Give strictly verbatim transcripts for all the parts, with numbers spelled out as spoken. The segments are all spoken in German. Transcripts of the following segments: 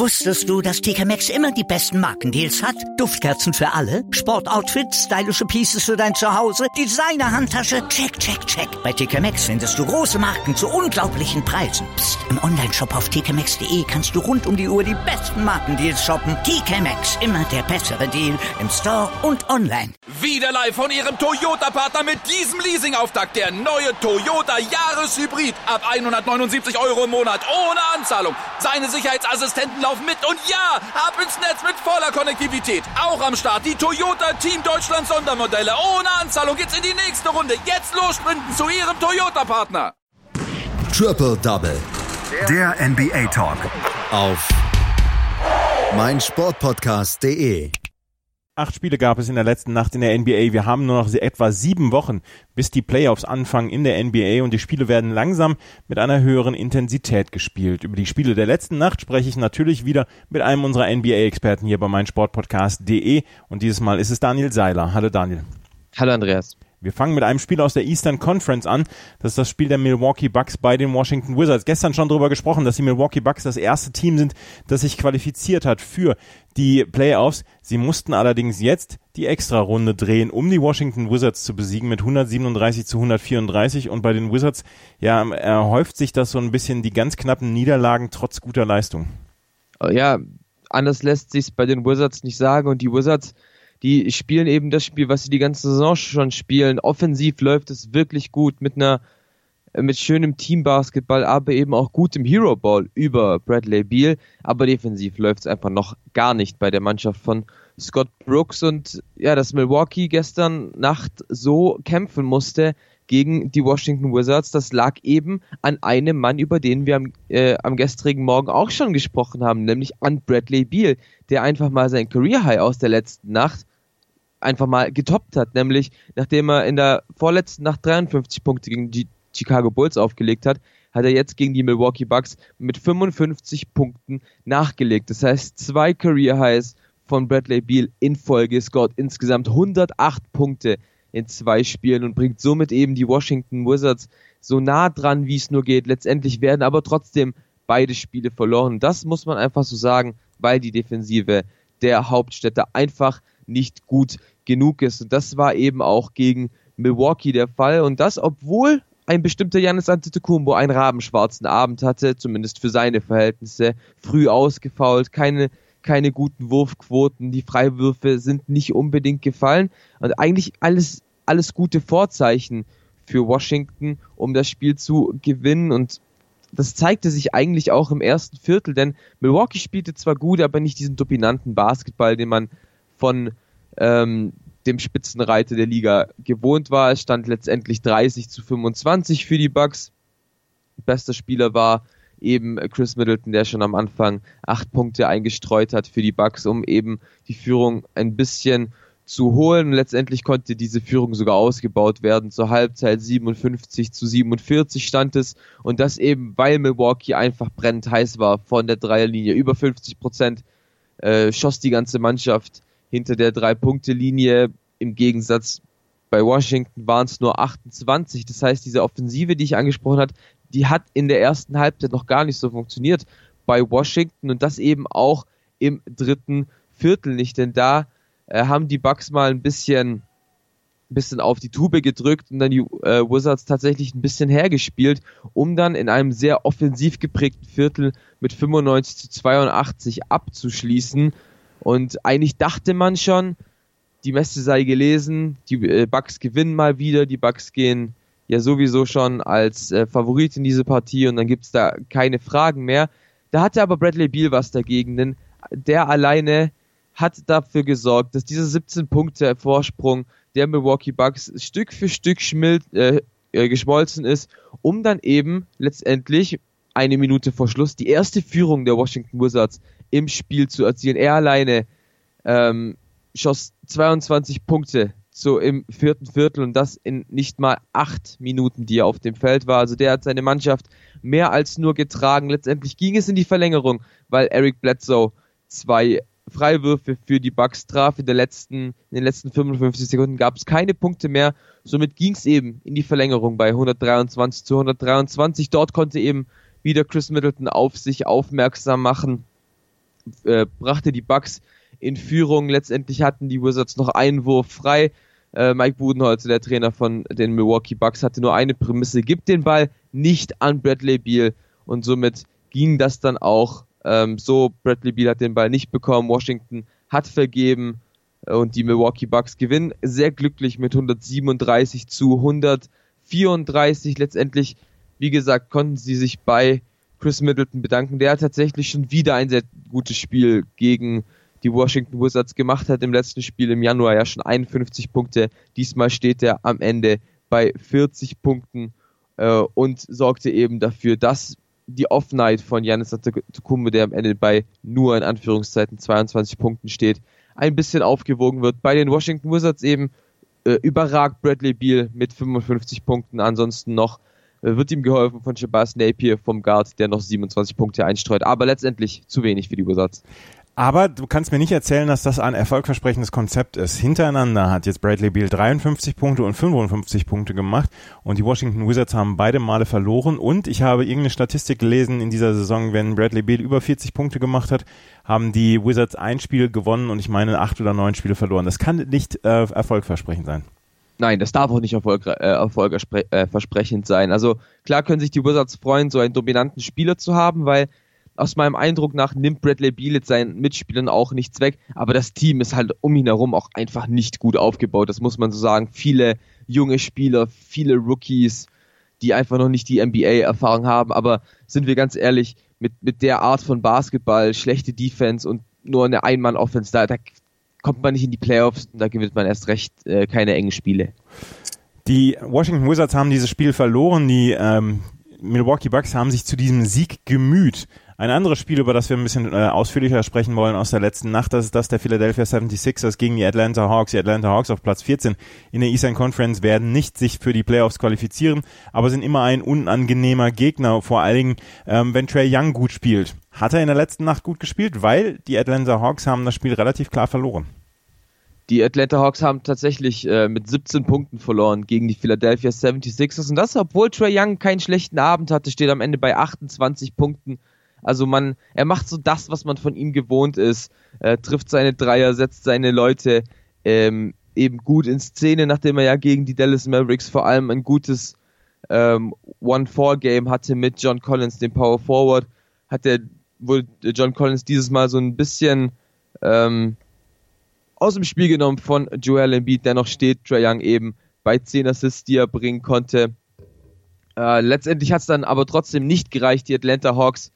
Wusstest du, dass T K Maxx immer die besten Markendeals hat? Duftkerzen für alle, Sportoutfits, stylische Pieces für dein Zuhause, Designer-Handtasche, check, check, check. Bei T K Maxx findest du große Marken zu unglaublichen Preisen. Psst. Im Onlineshop auf t k maxx punkt d e kannst du rund um die Uhr die besten Markendeals shoppen. T K Maxx, immer der bessere Deal im Store und online. Wieder live von Ihrem Toyota-Partner mit diesem Leasing-Auftakt. Der neue Toyota Jahreshybrid. Ab hundertneunundsiebzig Euro im Monat ohne Anzahlung. Seine Sicherheitsassistenten laufen mit und ja, ab ins Netz mit voller Konnektivität. Auch am Start die Toyota Team Deutschland Sondermodelle. Ohne Anzahlung geht's in die nächste Runde. Jetzt los sprinten zu Ihrem Toyota-Partner. Triple Double. Der N B A Talk. Auf meinsportpodcast punkt de. Acht Spiele gab es in der letzten Nacht in der N B A. Wir haben nur noch etwa sieben Wochen, bis die Playoffs anfangen in der N B A und die Spiele werden langsam mit einer höheren Intensität gespielt. Über die Spiele der letzten Nacht spreche ich natürlich wieder mit einem unserer N B A-Experten hier bei meinsportpodcast punkt de und dieses Mal ist es Daniel Seiler. Hallo Daniel. Hallo Andreas. Wir fangen mit einem Spiel aus der Eastern Conference an. Das ist das Spiel der Milwaukee Bucks bei den Washington Wizards. Gestern schon darüber gesprochen, dass die Milwaukee Bucks das erste Team sind, das sich qualifiziert hat für die Playoffs. Sie mussten allerdings jetzt die Extra-Runde drehen, um die Washington Wizards zu besiegen mit hundertsiebenunddreißig zu hundertvierunddreißig. Und bei den Wizards ja, erhäuft sich das so ein bisschen, die ganz knappen Niederlagen trotz guter Leistung. Ja, anders lässt sich's bei den Wizards nicht sagen. Und die Wizards, die spielen eben das Spiel, was sie die ganze Saison schon spielen. Offensiv läuft es wirklich gut mit einer, mit schönem Teambasketball, aber eben auch gutem Hero Ball über Bradley Beal. Aber defensiv läuft es einfach noch gar nicht bei der Mannschaft von Scott Brooks. Und ja, dass Milwaukee gestern Nacht so kämpfen musste gegen die Washington Wizards, das lag eben an einem Mann, über den wir am, äh, am gestrigen Morgen auch schon gesprochen haben, nämlich an Bradley Beal, der einfach mal sein Career High aus der letzten Nacht einfach mal getoppt hat, nämlich nachdem er in der vorletzten Nacht dreiundfünfzig Punkte gegen die Chicago Bulls aufgelegt hat, hat er jetzt gegen die Milwaukee Bucks mit fünfundfünfzig Punkten nachgelegt. Das heißt, zwei Career Highs von Bradley Beal in Folge, scored insgesamt hundertacht Punkte in zwei Spielen und bringt somit eben die Washington Wizards so nah dran, wie es nur geht. Letztendlich werden aber trotzdem beide Spiele verloren. Das muss man einfach so sagen, weil die Defensive der Hauptstädte einfach nicht gut genug ist. Und das war eben auch gegen Milwaukee der Fall. Und das, obwohl ein bestimmter Giannis Antetokounmpo einen rabenschwarzen Abend hatte, zumindest für seine Verhältnisse, früh ausgefoult, keine keine guten Wurfquoten, die Freiwürfe sind nicht unbedingt gefallen und eigentlich alles, alles gute Vorzeichen für Washington, um das Spiel zu gewinnen und das zeigte sich eigentlich auch im ersten Viertel, denn Milwaukee spielte zwar gut, aber nicht diesen dominanten Basketball, den man von ähm, dem Spitzenreiter der Liga gewohnt war. Es stand letztendlich dreißig zu fünfundzwanzig für die Bucks. Bester Spieler war eben Chris Middleton, der schon am Anfang acht Punkte eingestreut hat für die Bucks, um eben die Führung ein bisschen zu holen. Und letztendlich konnte diese Führung sogar ausgebaut werden. Zur Halbzeit siebenundfünfzig zu siebenundvierzig stand es. Und das eben, weil Milwaukee einfach brennend heiß war von der Dreierlinie. Über fünfzig Prozent äh, schoss die ganze Mannschaft hinter der Drei-Punkte-Linie. Im Gegensatz bei Washington waren es nur achtundzwanzig. Das heißt, diese Offensive, die ich angesprochen habe, die hat in der ersten Halbzeit noch gar nicht so funktioniert bei Washington und das eben auch im dritten Viertel nicht, denn da äh, haben die Bucks mal ein bisschen, bisschen auf die Tube gedrückt und dann die äh, Wizards tatsächlich ein bisschen hergespielt, um dann in einem sehr offensiv geprägten Viertel mit fünfundneunzig zu zweiundachtzig abzuschließen und eigentlich dachte man schon, die Messe sei gelesen, die äh, Bucks gewinnen mal wieder, die Bucks gehen ja sowieso schon als äh, Favorit in diese Partie und dann gibt's da keine Fragen mehr. Da hatte aber Bradley Beal was dagegen, denn der alleine hat dafür gesorgt, dass dieser siebzehn Punkte Vorsprung der Milwaukee Bucks Stück für Stück schmil- äh, äh, geschmolzen ist, um dann eben letztendlich eine Minute vor Schluss die erste Führung der Washington Wizards im Spiel zu erzielen. Er alleine ähm, schoss zweiundzwanzig Punkte so im vierten Viertel und das in nicht mal acht Minuten, die er auf dem Feld war. Also der hat seine Mannschaft mehr als nur getragen. Letztendlich ging es in die Verlängerung, weil Eric Bledsoe zwei Freiwürfe für die Bucks traf. In, der letzten, in den letzten fünfundfünfzig Sekunden gab es keine Punkte mehr. Somit ging es eben in die Verlängerung bei hundertdreiundzwanzig zu hundertdreiundzwanzig. Dort konnte eben wieder Chris Middleton auf sich aufmerksam machen. äh, brachte die Bucks in Führung. Letztendlich hatten die Wizards noch einen Wurf frei. Äh, Mike Budenholzer, der Trainer von den Milwaukee Bucks, hatte nur eine Prämisse: gibt den Ball nicht an Bradley Beal. Und somit ging das dann auch ähm, so. Bradley Beal hat den Ball nicht bekommen, Washington hat vergeben äh, und die Milwaukee Bucks gewinnen sehr glücklich mit hundertsiebenunddreißig zu hundertvierunddreißig. Letztendlich, wie gesagt, konnten sie sich bei Chris Middleton bedanken, der tatsächlich schon wieder ein sehr gutes Spiel gegen die Washington Wizards gemacht hat. Im letzten Spiel im Januar ja schon einundfünfzig Punkte. Diesmal steht er am Ende bei vierzig Punkten äh, und sorgte eben dafür, dass die Off-Night von Giannis Antetokounmpo, der am Ende bei nur in Anführungszeiten zweiundzwanzig Punkten steht, ein bisschen aufgewogen wird. Bei den Washington Wizards eben äh, überragt Bradley Beal mit fünfundfünfzig Punkten. Ansonsten noch äh, wird ihm geholfen von Shabazz Napier vom Guard, der noch siebenundzwanzig Punkte einstreut. Aber letztendlich zu wenig für die Wizards. Aber du kannst mir nicht erzählen, dass das ein erfolgversprechendes Konzept ist. Hintereinander hat jetzt Bradley Beal dreiundfünfzig Punkte und fünfundfünfzig Punkte gemacht und die Washington Wizards haben beide Male verloren. Und ich habe irgendeine Statistik gelesen in dieser Saison, wenn Bradley Beal über vierzig Punkte gemacht hat, haben die Wizards ein Spiel gewonnen und ich meine acht oder neun Spiele verloren. Das kann nicht äh, erfolgversprechend sein. Nein, das darf auch nicht erfolg, äh, erfolgversprechend sein. Also klar können sich die Wizards freuen, so einen dominanten Spieler zu haben, weil aus meinem Eindruck nach nimmt Bradley Beal jetzt seinen Mitspielern auch nichts weg, aber das Team ist halt um ihn herum auch einfach nicht gut aufgebaut, das muss man so sagen. Viele junge Spieler, viele Rookies, die einfach noch nicht die N B A-Erfahrung haben, aber sind wir ganz ehrlich, mit, mit der Art von Basketball, schlechte Defense und nur eine Ein-Mann-Offense, da, da kommt man nicht in die Playoffs und da gewinnt man erst recht äh, keine engen Spiele. Die Washington Wizards haben dieses Spiel verloren, die ähm, Milwaukee Bucks haben sich zu diesem Sieg gemüht. Ein anderes Spiel, über das wir ein bisschen äh, ausführlicher sprechen wollen aus der letzten Nacht, das ist das der Philadelphia seventy-sixers gegen die Atlanta Hawks. Die Atlanta Hawks auf Platz vierzehn in der Eastern Conference werden nicht sich für die Playoffs qualifizieren, aber sind immer ein unangenehmer Gegner, vor allen Dingen, ähm, wenn Trae Young gut spielt. Hat er in der letzten Nacht gut gespielt, weil die Atlanta Hawks haben das Spiel relativ klar verloren. Die Atlanta Hawks haben tatsächlich äh, mit siebzehn Punkten verloren gegen die Philadelphia seventy-sixers und das, obwohl Trae Young keinen schlechten Abend hatte, steht am Ende bei achtundzwanzig Punkten. Also man, er macht so das, was man von ihm gewohnt ist, äh, trifft seine Dreier, setzt seine Leute ähm, eben gut in Szene, nachdem er ja gegen die Dallas Mavericks vor allem ein gutes ähm, one four Game hatte mit John Collins, dem Power Forward, hat der, wurde John Collins dieses Mal so ein bisschen ähm, aus dem Spiel genommen von Joel Embiid. Dennoch steht Trae Young eben bei zehn Assists, die er bringen konnte. Äh, letztendlich hat es dann aber trotzdem nicht gereicht, die Atlanta Hawks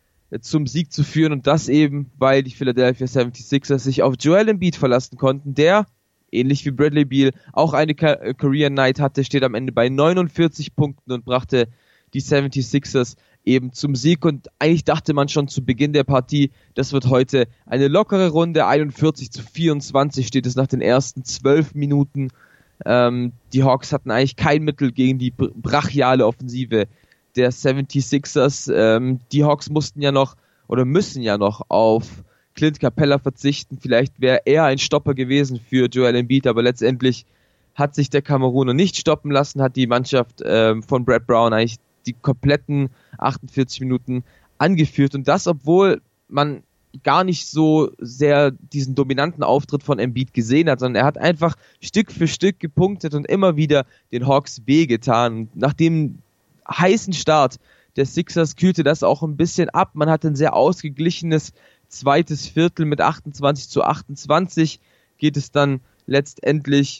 zum Sieg zu führen und das eben, weil die Philadelphia seventy-sixers sich auf Joel Embiid verlassen konnten, der, ähnlich wie Bradley Beal, auch eine Career Night hatte, steht am Ende bei neunundvierzig Punkten und brachte die seventy-sixers eben zum Sieg und eigentlich dachte man schon zu Beginn der Partie, das wird heute eine lockere Runde, einundvierzig zu vierundzwanzig steht es nach den ersten zwölf Minuten. Ähm, die Hawks hatten eigentlich kein Mittel gegen die brachiale Offensive der seventy-sixers. Ähm, die Hawks mussten ja noch oder müssen ja noch auf Clint Capella verzichten. Vielleicht wäre er ein Stopper gewesen für Joel Embiid, aber letztendlich hat sich der Kameruner nicht stoppen lassen, hat die Mannschaft ähm, von Brad Brown eigentlich die kompletten achtundvierzig Minuten angeführt und das, obwohl man gar nicht so sehr diesen dominanten Auftritt von Embiid gesehen hat, sondern er hat einfach Stück für Stück gepunktet und immer wieder den Hawks wehgetan. Nachdem heißen Start der Sixers kühlte das auch ein bisschen ab. Man hatte ein sehr ausgeglichenes zweites Viertel mit achtundzwanzig zu achtundzwanzig. Geht es dann letztendlich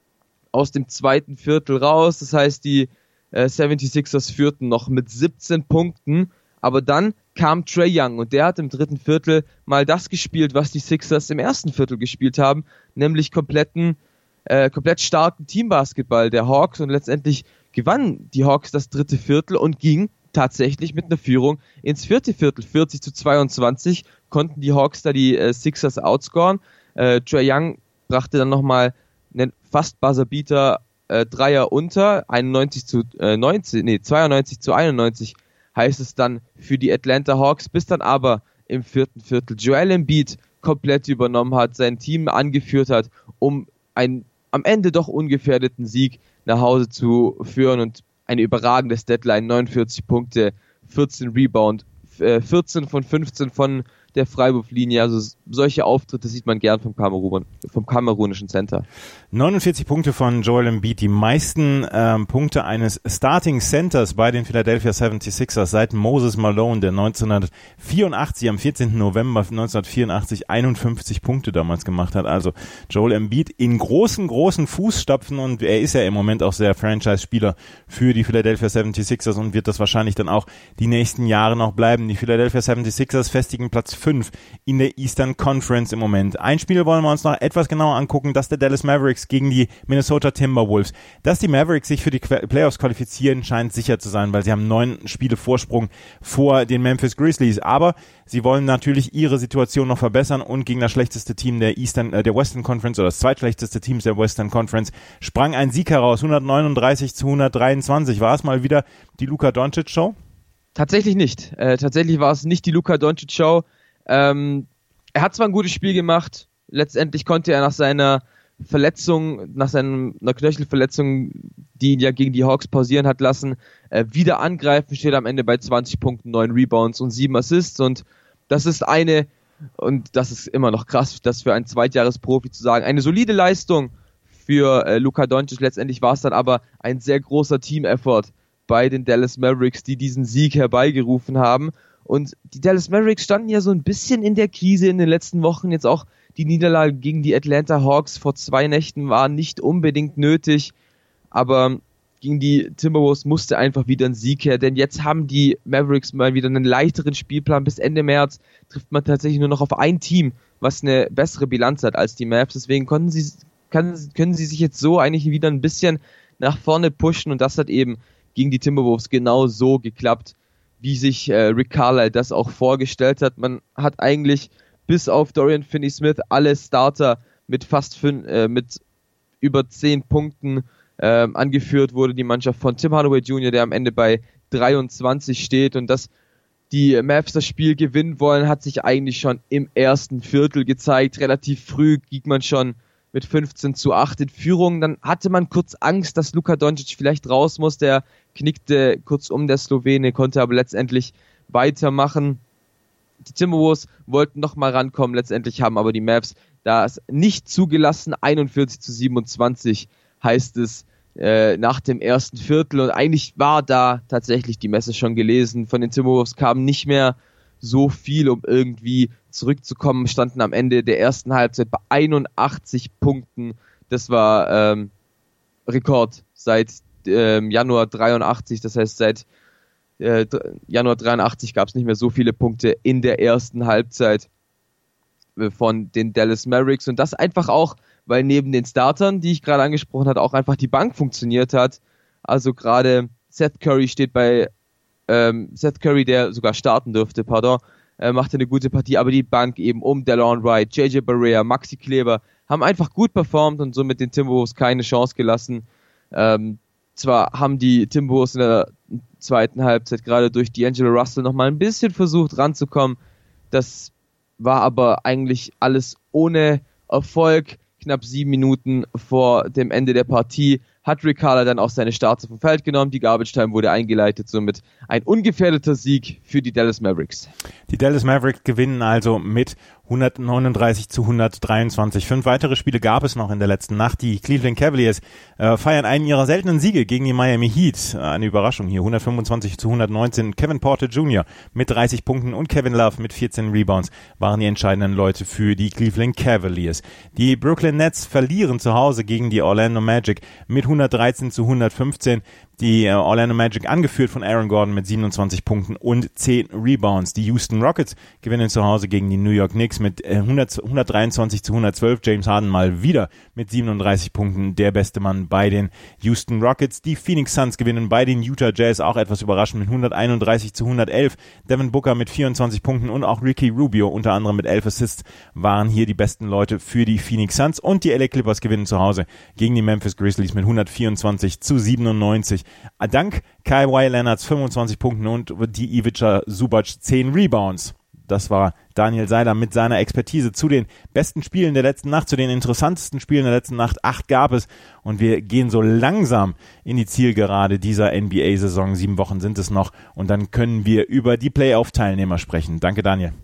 aus dem zweiten Viertel raus. Das heißt, die äh, seventy-sixers führten noch mit siebzehn Punkten. Aber dann kam Trae Young und der hat im dritten Viertel mal das gespielt, was die Sixers im ersten Viertel gespielt haben, nämlich kompletten, äh, komplett starken Teambasketball der Hawks und letztendlich gewannen die Hawks das dritte Viertel und ging tatsächlich mit einer Führung ins vierte Viertel. vierzig zu zweiundzwanzig konnten die Hawks da die äh, Sixers outscoren. Äh, Trae Young brachte dann nochmal einen fast Buzzerbeater äh, Dreier unter, einundneunzig zu neunzig, nee, zweiundneunzig zu einundneunzig heißt es dann für die Atlanta Hawks, bis dann aber im vierten Viertel Joel Embiid komplett übernommen hat, sein Team angeführt hat, um einen am Ende doch ungefährdeten Sieg nach Hause zu führen und eine überragende Deadline, neunundvierzig Punkte, vierzehn Rebound, vierzehn von fünfzehn von der Freiwurflinie. Also solche Auftritte sieht man gern vom, Kamerun, vom kamerunischen Center. neunundvierzig Punkte von Joel Embiid, die meisten ähm, Punkte eines Starting Centers bei den Philadelphia seventy-sixers seit Moses Malone, der neunzehnhundertvierundachtzig, am vierzehnten November neunzehnhundertvierundachtzig einundfünfzig Punkte damals gemacht hat. Also Joel Embiid in großen, großen Fußstapfen, und er ist ja im Moment auch sehr Franchise-Spieler für die Philadelphia seventy-sixers und wird das wahrscheinlich dann auch die nächsten Jahre noch bleiben. Die Philadelphia seventy-sixers festigen Platz fünf in der Eastern Conference im Moment. Ein Spiel wollen wir uns noch etwas genauer angucken, das der Dallas Mavericks gegen die Minnesota Timberwolves. Dass die Mavericks sich für die Playoffs qualifizieren, scheint sicher zu sein, weil sie haben neun Spiele Vorsprung vor den Memphis Grizzlies. Aber sie wollen natürlich ihre Situation noch verbessern und gegen das schlechteste Team der Eastern, äh, der Western Conference oder das zweitschlechteste Team der Western Conference sprang ein Sieg heraus. hundertneununddreißig zu hundertdreiundzwanzig. War es mal wieder die Luka Doncic Show? Tatsächlich nicht. Äh, tatsächlich war es nicht die Luka Doncic Show. Ähm, er hat zwar ein gutes Spiel gemacht, letztendlich konnte er nach seiner Verletzung, nach seiner Knöchelverletzung, die ihn ja gegen die Hawks pausieren hat lassen, äh, wieder angreifen, steht am Ende bei zwanzig Punkten, neun Rebounds und sieben Assists, und das ist eine, und das ist immer noch krass, das für einen Zweitjahresprofi zu sagen, eine solide Leistung für äh, Luka Doncic. Letztendlich war es dann aber ein sehr großer Team-Effort bei den Dallas Mavericks, die diesen Sieg herbeigerufen haben. Und die Dallas Mavericks standen ja so ein bisschen in der Krise in den letzten Wochen. Jetzt auch die Niederlage gegen die Atlanta Hawks vor zwei Nächten war nicht unbedingt nötig, aber gegen die Timberwolves musste einfach wieder ein Sieg her, denn jetzt haben die Mavericks mal wieder einen leichteren Spielplan. Bis Ende März trifft man tatsächlich nur noch auf ein Team, was eine bessere Bilanz hat als die Mavs. Deswegen konnten sie, kann, können sie sich jetzt so eigentlich wieder ein bisschen nach vorne pushen, und das hat eben gegen die Timberwolves genau so geklappt, wie sich äh, Rick Carlisle das auch vorgestellt hat. Man hat eigentlich bis auf Dorian Finney-Smith alle Starter mit fast fünf, äh, mit über zehn Punkten äh, angeführt wurde. Die Mannschaft von Tim Hardaway Junior, der am Ende bei dreiundzwanzig steht, und dass die Mavs das Spiel gewinnen wollen, hat sich eigentlich schon im ersten Viertel gezeigt. Relativ früh ging man schon mit fünfzehn zu acht in Führung. Dann hatte man kurz Angst, dass Luka Doncic vielleicht raus muss. Der knickte kurzum, der Slowene, konnte aber letztendlich weitermachen. Die Timberwolves wollten noch mal rankommen, letztendlich haben aber die Mavs das nicht zugelassen. einundvierzig zu siebenundzwanzig heißt es äh, nach dem ersten Viertel, und eigentlich war da tatsächlich die Messe schon gelesen. Von den Timberwolves kam nicht mehr so viel, um irgendwie zurückzukommen, standen am Ende der ersten Halbzeit bei einundachtzig Punkten. Das war ähm, Rekord seit ähm, Januar dreiundachtzig, das heißt seit äh, Januar dreiundachtzig gab es nicht mehr so viele Punkte in der ersten Halbzeit von den Dallas Mavericks, und das einfach auch, weil neben den Startern, die ich gerade angesprochen habe, auch einfach die Bank funktioniert hat. Also gerade Seth Curry steht bei ähm, Seth Curry, der sogar starten dürfte, pardon, äh, machte eine gute Partie, aber die Bank eben um Delon Wright, J J Barea, Maxi Kleber haben einfach gut performt und somit den Timberwolves keine Chance gelassen. Ähm, zwar haben die Timberwolves in der zweiten Halbzeit gerade durch D'Angelo Russell nochmal ein bisschen versucht ranzukommen, das war aber eigentlich alles ohne Erfolg. Knapp sieben Minuten vor dem Ende der Partie hat Rick Carlisle dann auch seine Starter vom Feld genommen. Die Garbage Time wurde eingeleitet, somit ein ungefährdeter Sieg für die Dallas Mavericks. Die Dallas Mavericks gewinnen also mit hundertneununddreißig zu hundertdreiundzwanzig. Fünf weitere Spiele gab es noch in der letzten Nacht. Die Cleveland Cavaliers äh, feiern einen ihrer seltenen Siege gegen die Miami Heat. Eine Überraschung hier. hundertfünfundzwanzig zu hundertneunzehn. Kevin Porter Junior mit dreißig Punkten und Kevin Love mit vierzehn Rebounds waren die entscheidenden Leute für die Cleveland Cavaliers. Die Brooklyn Nets verlieren zu Hause gegen die Orlando Magic mit hundertdreizehn zu hundertfünfzehn. Die äh, Orlando Magic angeführt von Aaron Gordon mit siebenundzwanzig Punkten und zehn Rebounds. Die Houston Rockets gewinnen zu Hause gegen die New York Knicks mit äh, hundert, hundertdreiundzwanzig zu hundertzwölf. James Harden mal wieder mit siebenunddreißig Punkten, der beste Mann bei den Houston Rockets. Die Phoenix Suns gewinnen bei den Utah Jazz, auch etwas überraschend, mit hunderteinunddreißig zu hundertelf. Devin Booker mit vierundzwanzig Punkten und auch Ricky Rubio unter anderem mit elf Assists waren hier die besten Leute für die Phoenix Suns. Und die L A Clippers gewinnen zu Hause gegen die Memphis Grizzlies mit hundertvierundzwanzig zu siebenundneunzig. Dank Kawhi Leonards fünfundzwanzig Punkten und die Ivica Zubac zehn Rebounds. Das war Daniel Seiler mit seiner Expertise zu den besten Spielen der letzten Nacht, zu den interessantesten Spielen der letzten Nacht. Acht gab es und wir gehen so langsam in die Zielgerade dieser N B A-Saison. Sieben Wochen sind es noch und dann können wir über die Playoff-Teilnehmer sprechen. Danke, Daniel.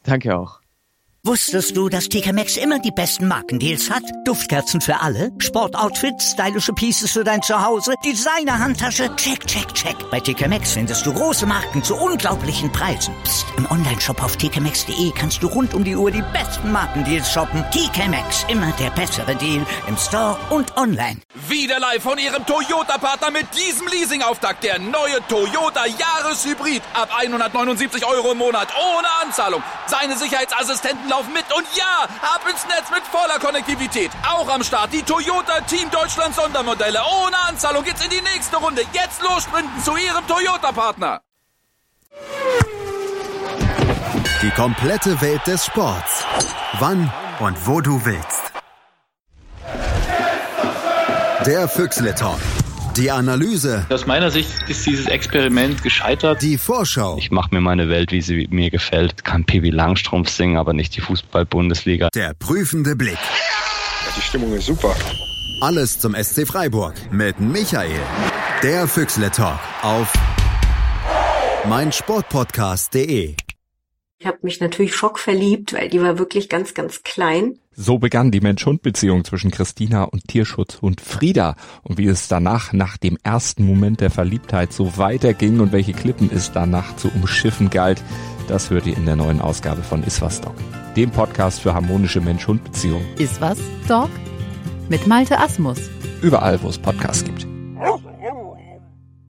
Danke auch. Wusstest du, dass T K Maxx immer die besten Markendeals hat? Duftkerzen für alle, Sportoutfits, stylische Pieces für dein Zuhause, Designer-Handtasche, check, check, check. Bei T K Maxx findest du große Marken zu unglaublichen Preisen. Psst. Im Onlineshop auf t k maxx punkt d e kannst du rund um die Uhr die besten Markendeals shoppen. T K Maxx, immer der bessere Deal im Store und online. Wieder live von ihrem Toyota-Partner mit diesem Leasing-Auftakt. Der neue Toyota Jahreshybrid. Ab hundertneunundsiebzig Euro im Monat ohne Anzahlung. Seine Sicherheitsassistenten laufen mit und ja, ab ins Netz mit voller Konnektivität. Auch am Start die Toyota Team Deutschland Sondermodelle. Ohne Anzahlung geht's in die nächste Runde. Jetzt los sprinten zu ihrem Toyota-Partner. Die komplette Welt des Sports. Wann Und wo du willst. der Füchsle Talk. Die Analyse. Aus meiner Sicht ist dieses Experiment gescheitert. Die Vorschau. Ich mache mir meine Welt, wie sie mir gefällt. Kann Pippi Langstrumpf singen, aber nicht die Fußball-Bundesliga. Der prüfende Blick. Die Stimmung ist super. Alles zum S C Freiburg mit Michael. Der Füchsle Talk auf meinsportpodcast punkt de. Ich habe mich natürlich schockverliebt, weil die war wirklich ganz, ganz klein. So begann die Mensch-Hund-Beziehung zwischen Christina und Tierschutzhund Frieda. Und wie es danach, nach dem ersten Moment der Verliebtheit, so weiterging und welche Klippen es danach zu umschiffen galt, das hört ihr in der neuen Ausgabe von Iswas Dog, dem Podcast für harmonische Mensch-Hund-Beziehungen. Iswas Dog mit Malte Asmus. Überall, wo es Podcasts gibt.